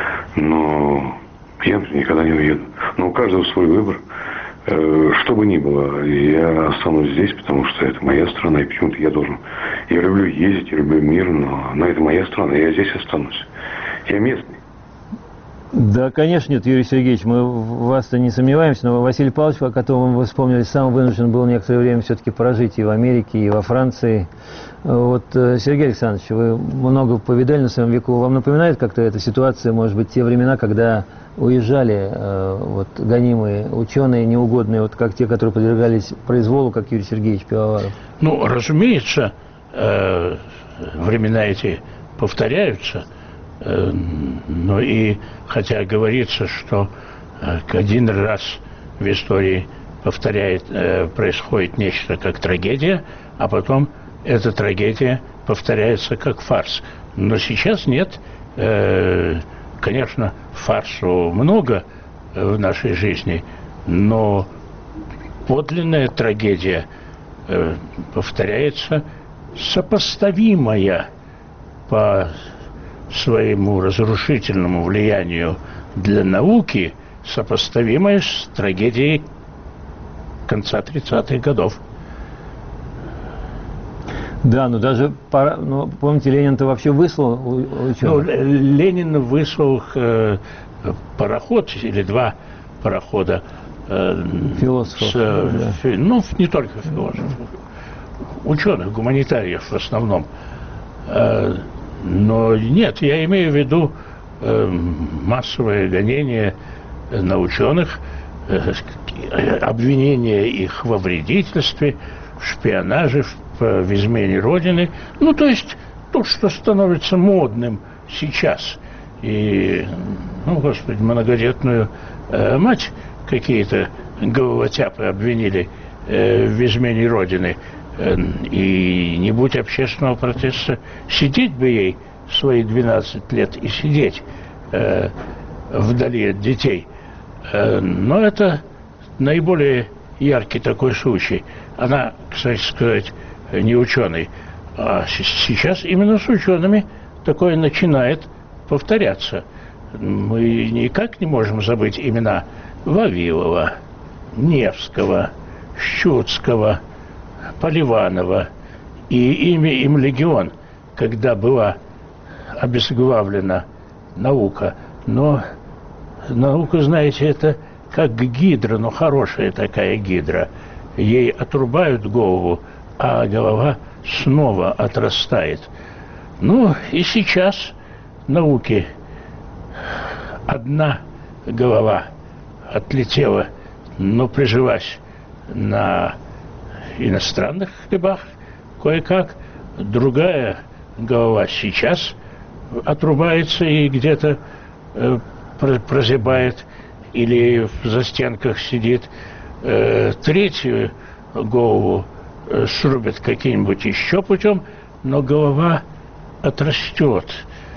Но я, например, никогда не уеду. Но у каждого свой выбор. Что бы ни было, я останусь здесь, потому что это моя страна, и почему-то я должен... Я люблю ездить, я люблю мир, но, но это моя страна, я здесь останусь. Я местный. Да, конечно, нет, Юрий Сергеевич, мы в вас-то не сомневаемся, но Василий Павлович, о котором вы вспомнили, сам вынужден был некоторое время все-таки прожить и в Америке, и во Франции. Вот, Сергей Александрович, вы много повидали на своем веку. Вам напоминает как-то эта ситуация, может быть, те времена, когда уезжали вот, гонимые ученые, неугодные, вот как те, которые подвергались произволу, как Юрий Сергеевич Пивоваров? Ну, разумеется, э, времена эти повторяются. Но и хотя говорится, что один раз в истории повторяет, происходит нечто как трагедия, а потом эта трагедия повторяется как фарс. Но сейчас нет. Конечно, фарсу много в нашей жизни, но подлинная трагедия повторяется сопоставимая по своему разрушительному влиянию для науки, сопоставимое с трагедией конца тридцатых годов. Да, ну даже, пора, ну, помните, Ленин-то вообще выслал ученых? Ну, Ленин выслал э, пароход, или два парохода. Э, философов. С, да. фи, ну, не только философов. Ученых, гуманитариев в основном. Э, Но нет, я имею в виду э, массовое гонение на ученых, э, обвинение их во вредительстве, в шпионаже, в, в измене Родины. Ну, то есть то, что становится модным сейчас. И, ну, господи, многодетную э, мать какие-то головотяпы обвинили э, в измене Родины. И не будь общественного протеста, сидеть бы ей свои двенадцать лет и сидеть э, вдали от детей. Э, но это наиболее яркий такой случай. Она, кстати сказать, не ученый. А сейчас именно с учеными такое начинает повторяться. Мы никак не можем забыть имена Вавилова, Невского, Щуцкого, Поливанова, и имя им легион, когда была обезглавлена наука. Но наука, знаете, это как гидра, но хорошая такая гидра. Ей отрубают голову, а голова снова отрастает. Ну, и сейчас науке одна голова отлетела, но прижилась на иностранных хлебах кое-как, другая голова сейчас отрубается и где-то э, прозябает или в застенках сидит, э, третью голову срубят каким-нибудь еще путем, но голова отрастет.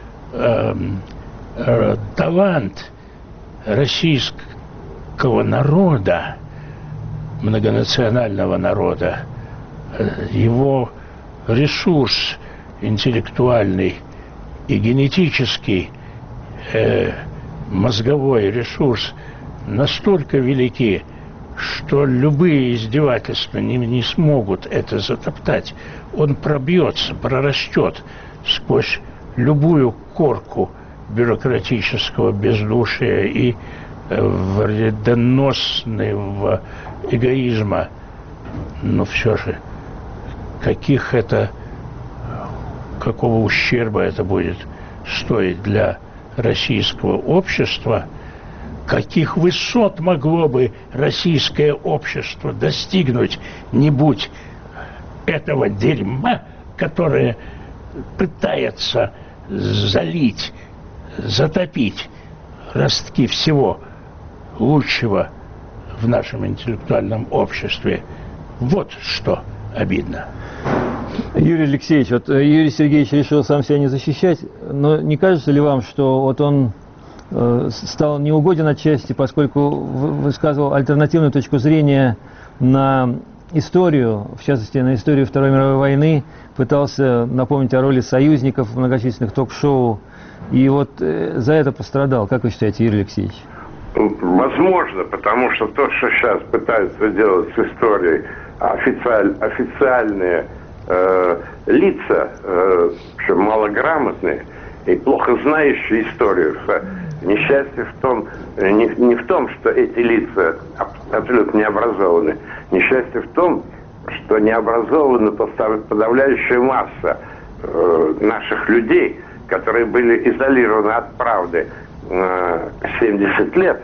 Талант российского народа, многонационального народа, его ресурс интеллектуальный и генетический, э, мозговой ресурс настолько велики, что любые издевательства не, не смогут это затоптать. Он пробьется, прорастет сквозь любую корку бюрократического бездушия и э, вредоносного эгоизма. Но все же, каких это, какого ущерба это будет стоить для российского общества, каких высот могло бы российское общество достигнуть, не будь этого дерьма, которое пытается залить, затопить ростки всего лучшего в нашем интеллектуальном обществе. Вот что обидно. Юрий Алексеевич, вот Юрий Сергеевич решил сам себя не защищать, но не кажется ли вам, что вот он э, стал неугоден отчасти, поскольку высказывал альтернативную точку зрения на историю, в частности на историю Второй мировой войны, пытался напомнить о роли союзников в многочисленных ток-шоу, и вот э, за это пострадал. Как вы считаете, Юрий Алексеевич? Возможно, потому что то, что сейчас пытаются делать с историей официаль, официальные э, лица, э, причем малограмотные и плохо знающие историю. Несчастье в том, не, не в том, что эти лица абсолютно не образованы. Несчастье в том, что не образована подавляющая масса э, наших людей, которые были изолированы от правды э, семьдесят лет.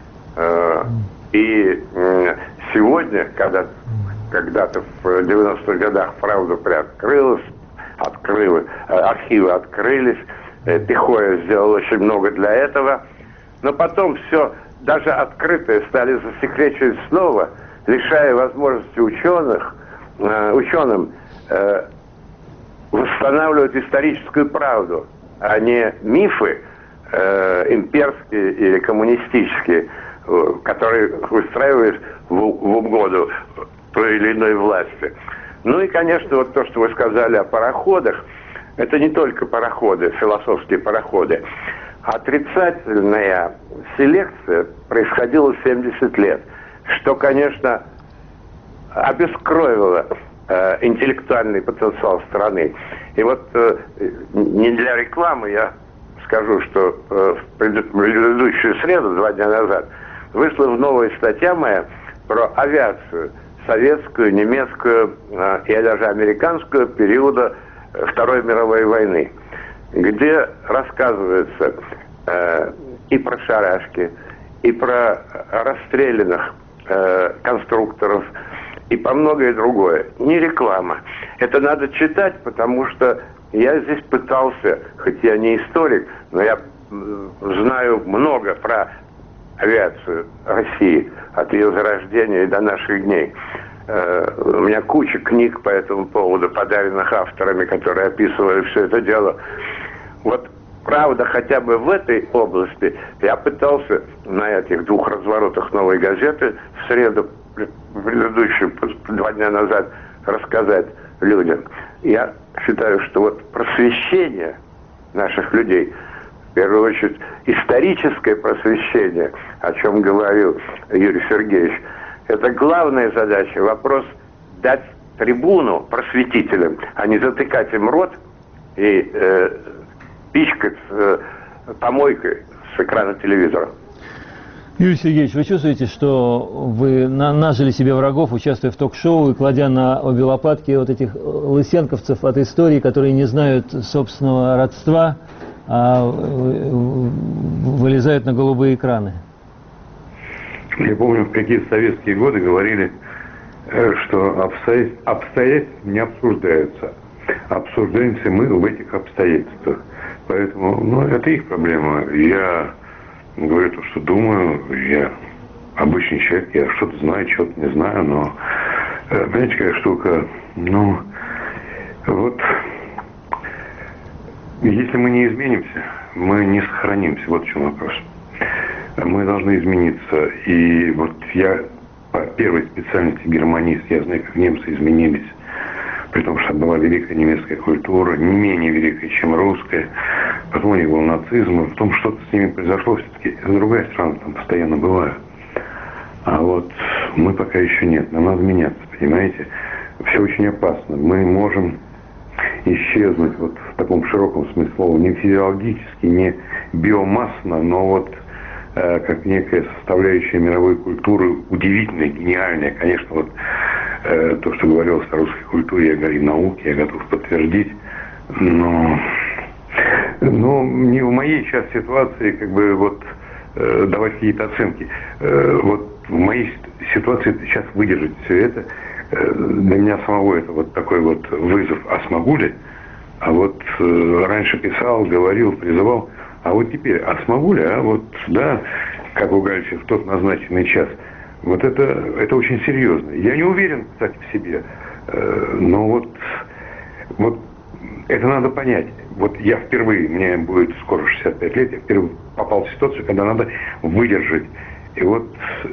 Э, и э, сегодня, когда когда-то в девяностых годах правда приоткрылась, открыла, архивы открылись, Пихоя сделал очень много для этого, но потом все, даже открытые, стали засекречивать снова, лишая возможности ученых, э, ученым э, восстанавливать историческую правду, а не мифы э, имперские или коммунистические, э, которые выстраивают в, в угоду той или иной власти. Ну и, конечно, вот то, что вы сказали о пароходах, это не только пароходы, философские пароходы. Отрицательная селекция происходила семьдесят лет, что, конечно, обескровило э, интеллектуальный потенциал страны. И вот э, не для рекламы я скажу, что э, в предыдущую среду, два дня назад, вышла новая статья моя про авиацию, советскую, немецкую э, и даже американскую периода Второй мировой войны, где рассказывается э, и про шарашки, и про расстрелянных э, конструкторов, и про многое другое. Не реклама. Это надо читать, потому что я здесь пытался, хоть я не историк, но я э, знаю много про авиацию России от ее зарождения и до наших дней. У меня куча книг по этому поводу, подаренных авторами, которые описывали все это дело. Вот правда, хотя бы в этой области я пытался на этих двух разворотах «Новой газеты» в среду, предыдущую, два дня назад, рассказать людям. Я считаю, что вот просвещение наших людей, в первую очередь историческое просвещение, о чем говорил Юрий Сергеевич, это главная задача, вопрос дать трибуну просветителям, а не затыкать им рот и э, пичкать э, помойкой с экрана телевизора. Юрий Сергеевич, вы чувствуете, что вы на, нажили себе врагов, участвуя в ток-шоу и кладя на обе лопатки вот этих лысенковцев от истории, которые не знают собственного родства, а вылезают на голубые экраны? Я помню, в какие-то советские годы говорили, что обстоятельства не обсуждаются. Обсуждаемся мы в этих обстоятельствах. Поэтому, ну, это их проблема. Я говорю то, что думаю. Я обычный человек, я что-то знаю, что-то не знаю, но Понимаете, какая штука? Ну, вот, если мы не изменимся, мы не сохранимся. Вот в чем вопрос. Мы должны измениться. И вот я по первой специальности германист, я знаю, как немцы изменились. При том, что была великая немецкая культура, не менее великая, чем русская. Потом у них был нацизм. И потом что-то с ними произошло. Все-таки другая страна там постоянно бывает. А вот мы пока еще нет. Нам надо меняться, понимаете? Все очень опасно. Мы можем исчезнуть вот в таком широком смысле слова. Не физиологически, не биомассно, но вот э, как некая составляющая мировой культуры, удивительная, гениальная. Конечно, вот э, то, что говорилось о русской культуре, я говорю, науке, я готов подтвердить. Но, но не в моей сейчас ситуации как бы вот э, давать какие-то оценки. Э, вот в моей ситуации сейчас выдержать все это, э, для меня самого это вот такой вот вызов. А смогу ли? А вот э, раньше писал, говорил, призывал. А вот теперь, а смогу ли? А вот, да, как у Галича, в тот назначенный час. Вот это, это очень серьезно. Я не уверен, кстати, в себе. Э, но вот, вот это надо понять. Вот я впервые, мне будет скоро шестьдесят пять лет, я впервые попал в ситуацию, когда надо выдержать. И вот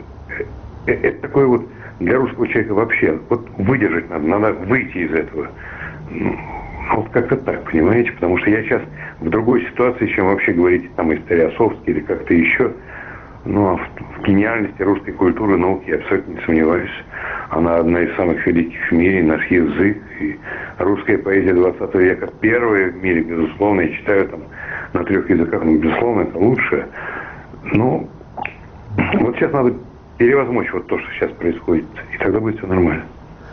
это такое вот для русского человека вообще, вот выдержать надо, надо выйти из этого. Ну, вот как-то так, понимаете? Потому что я сейчас в другой ситуации, чем вообще говорить там историосовский или как-то еще. Ну, а в, в гениальности русской культуры, науки я абсолютно не сомневаюсь. Она одна из самых великих в мире, наш язык. И русская поэзия двадцатого века первая в мире, безусловно. Я читаю там на трех языках, ну, безусловно, это лучшее. Но вот сейчас надо перевозмочь вот то, что сейчас происходит, и тогда будет все нормально.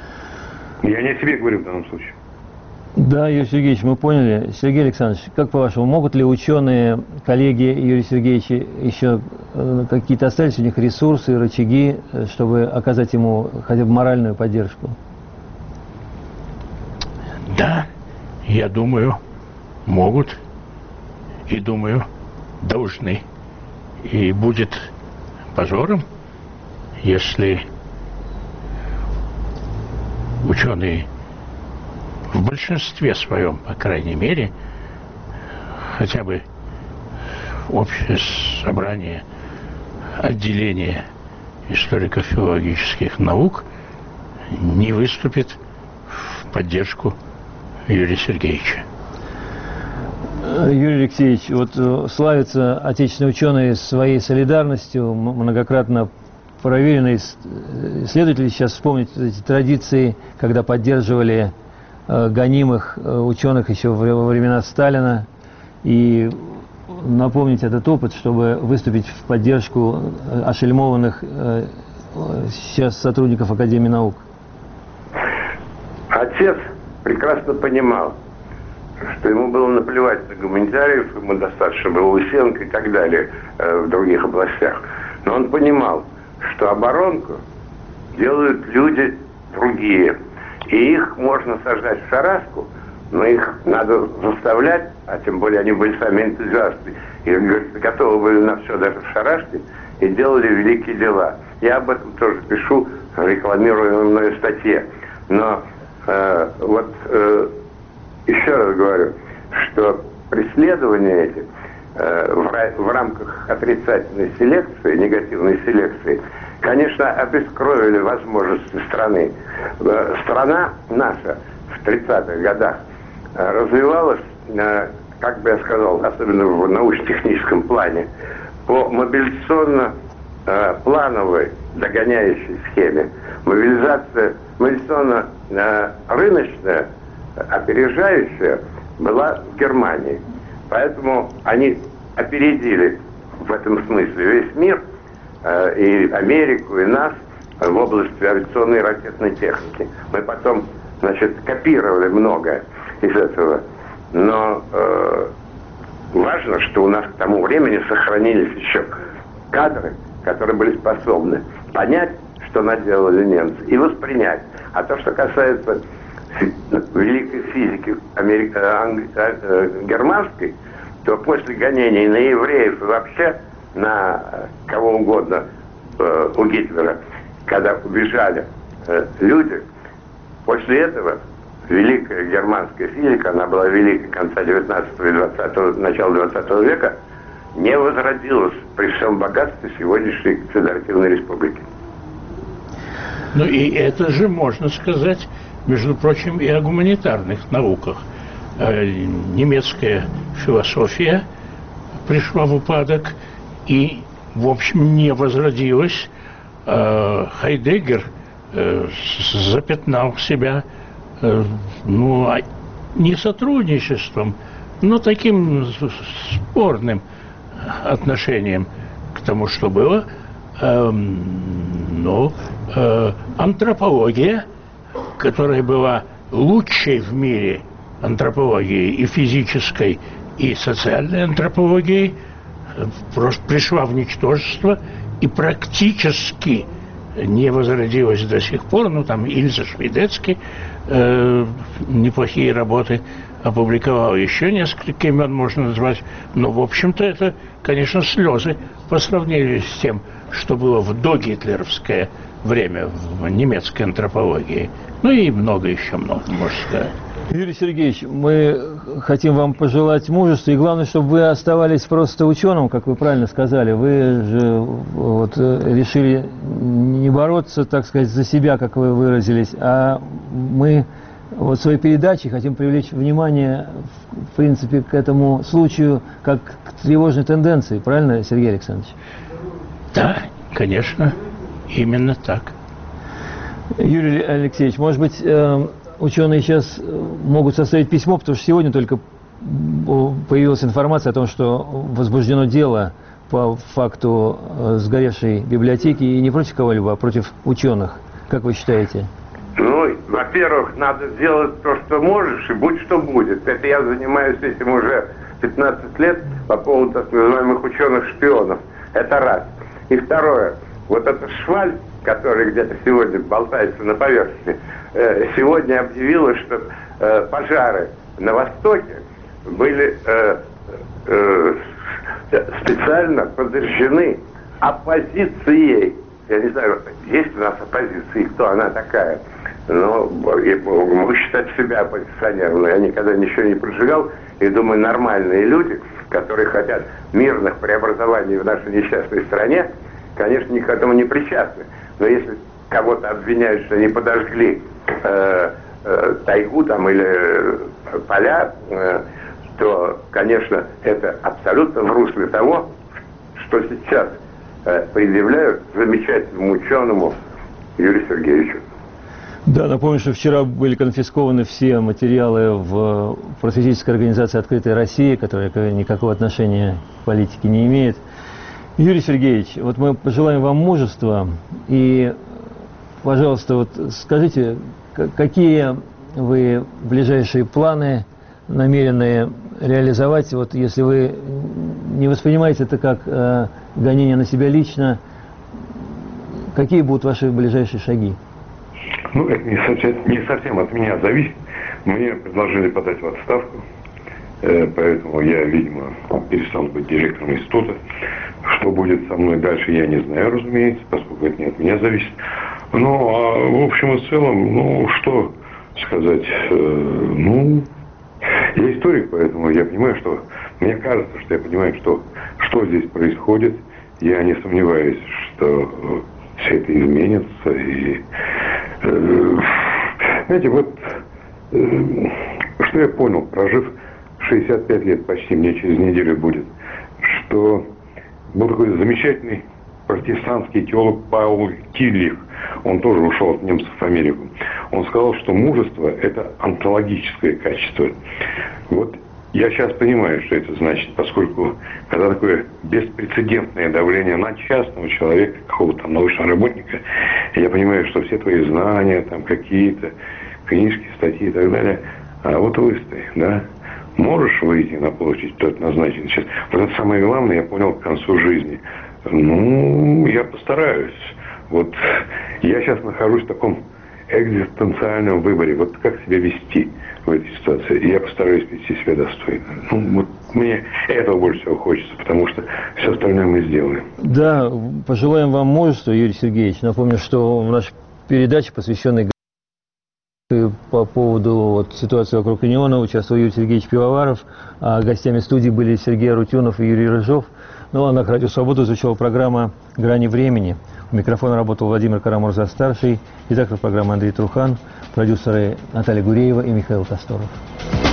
Я не о себе говорю в данном случае. Да, Юрий Сергеевич, мы поняли. Сергей Александрович, как по-вашему, могут ли ученые, коллеги Юрия Сергеевича, еще какие-то остались у них ресурсы, рычаги, чтобы оказать ему хотя бы моральную поддержку? Да, я думаю, могут, и думаю, должны. И будет позором, если ученые в большинстве своем, по крайней мере, хотя бы общее собрание, отделение историко-филологических наук не выступит в поддержку Юрия Сергеевича. Юрий Алексеевич, вот славятся отечественные ученые своей солидарностью, многократно проверенные. Следует ли сейчас вспомнить эти традиции, когда поддерживали гонимых ученых еще во времена Сталина, и напомнить этот опыт, чтобы выступить в поддержку ошельмованных сейчас сотрудников Академии наук? Отец прекрасно понимал, что ему было наплевать на гуманитариев, ему достаточно было Лысенко и так далее э, в других областях. Но он понимал, что оборонку делают люди другие. И их можно сажать в шарашку, но их надо заставлять, а тем более они были сами энтузиасты, и, говорит, готовы были на все, даже в шарашке, и делали великие дела. Я об этом тоже пишу в рекламируемой мною статье. Но э, вот э, еще раз говорю, что преследования эти э, в, в рамках отрицательной селекции, негативной селекции, конечно, обескровили возможности страны. Страна наша в тридцатых годах развивалась, как бы я сказал, особенно в научно-техническом плане, по мобилизационно-плановой догоняющей схеме. Мобилизация, мобилизационно-рыночная, опережающая, была в Германии. Поэтому они опередили в этом смысле весь мир, и Америку, и нас в области авиационной и ракетной техники. Мы потом, значит, копировали многое из этого. Но э, важно, что у нас к тому времени сохранились еще кадры, которые были способны понять, что наделали немцы, и воспринять. А то, что касается великой физики америк... германской, то после гонений на евреев и вообще на кого угодно э, у Гитлера, когда убежали э, люди. После этого великая германская физика, она была великой конца девятнадцатого и двадцатого, начала двадцатого века, не возродилась при всем богатстве сегодняшней Федеративной Республики. Ну и это же можно сказать, между прочим, и о гуманитарных науках. Немецкая философия пришла в упадок и, в общем, не возродилась. Хайдеггер запятнал себя, ну, не сотрудничеством, но таким спорным отношением к тому, что было. Ну, антропология, которая была лучшей в мире антропологией, и физической, и социальной антропологией, просто пришла в ничтожество и практически не возродилась до сих пор. Ну, там Ильза Швейдецкий э, неплохие работы опубликовал, еще несколько имен можно назвать, но, в общем-то, это, конечно, слезы по сравнению с тем, что было в догитлеровское время в немецкой антропологии. Ну и много еще, много, можно сказать. Юрий Сергеевич, мы хотим вам пожелать мужества, и главное, чтобы вы оставались просто ученым, как вы правильно сказали. Вы же вот решили не бороться, так сказать, за себя, как вы выразились, а мы вот в своей передаче хотим привлечь внимание, в принципе, к этому случаю, как к тревожной тенденции. Правильно, Сергей Александрович? Да, конечно, именно так. Юрий Алексеевич, может быть, ученые сейчас могут составить письмо, потому что сегодня только появилась информация о том, что возбуждено дело по факту сгоревшей библиотеки, и не против кого-либо, а против ученых. Как вы считаете? Ну, во-первых, надо сделать то, что можешь, и будь что будет. Это я занимаюсь этим уже пятнадцать лет по поводу так называемых ученых-шпионов. Это раз. И второе. Вот эта шваль, которая где-то сегодня болтается на поверхности, сегодня объявила, что э, пожары на Востоке были э, э, специально подожжены оппозицией. Я не знаю, есть у нас оппозиция, и кто она такая. Но могу считать себя оппозиционером, но я никогда ничего не прожигал. И думаю, нормальные люди, которые хотят мирных преобразований в нашей несчастной стране, конечно, ни к этому не причастны. Но если кого-то обвиняют, что они подожгли э, э, тайгу там или э, поля, э, то, конечно, это абсолютно в русле того, что сейчас э, предъявляют замечательному ученому Юрию Сергеевичу. Да, напомню, что вчера были конфискованы все материалы в просветительской организации «Открытая Россия», которая никакого отношения к политике не имеет. Юрий Сергеевич, вот мы пожелаем вам мужества и, пожалуйста, вот скажите, какие вы ближайшие планы намерены реализовать, вот если вы не воспринимаете это как э, гонение на себя лично, какие будут ваши ближайшие шаги? Ну, это не совсем, не совсем от меня зависит. Мне предложили подать в отставку, э, поэтому я, видимо, перестану быть директором института. Что будет со мной дальше, я не знаю, разумеется, поскольку это не от меня зависит. Ну, а в общем и целом, ну, что сказать, э, ну, я историк, поэтому я понимаю, что, мне кажется, что я понимаю, что, что здесь происходит. Я не сомневаюсь, что все это изменится. И, э, знаете, вот, э, что я понял, прожив шестьдесят пять лет почти, мне через неделю будет, что был такой замечательный протестантский теолог Паул Тиллих, он тоже ушел от немцев в Америку. Он сказал, что мужество – это онтологическое качество. Вот я сейчас понимаю, что это значит, поскольку когда такое беспрецедентное давление на частного человека, какого-то там научного работника, я понимаю, что все твои знания, там какие-то книжки, статьи и так далее, а вот выставь, да, можешь выйти на площадь, кто это назначен сейчас. Вот это самое главное, я понял к концу жизни. Ну, я постараюсь. Вот я сейчас нахожусь в таком экзистенциальном выборе. Вот как себя вести в этой ситуации. И я постараюсь вести себя достойно. Ну, вот мне этого больше всего хочется, потому что все остальное мы сделаем. Да, пожелаем вам мужества, Юрий Сергеевич. Напомню, что в нашей передаче, посвященной по поводу вот, ситуации вокруг Иниона, участвовал Юрий Сергеевич Пивоваров, а гостями студии были Сергей Арутюнов и Юрий Рыжов. Ну а на Радио Свобода звучала программа «Грани времени». У микрофона работал Владимир Карамурза-старший, редактор программы Андрей Трухан, продюсеры Наталья Гуреева и Михаил Косторов.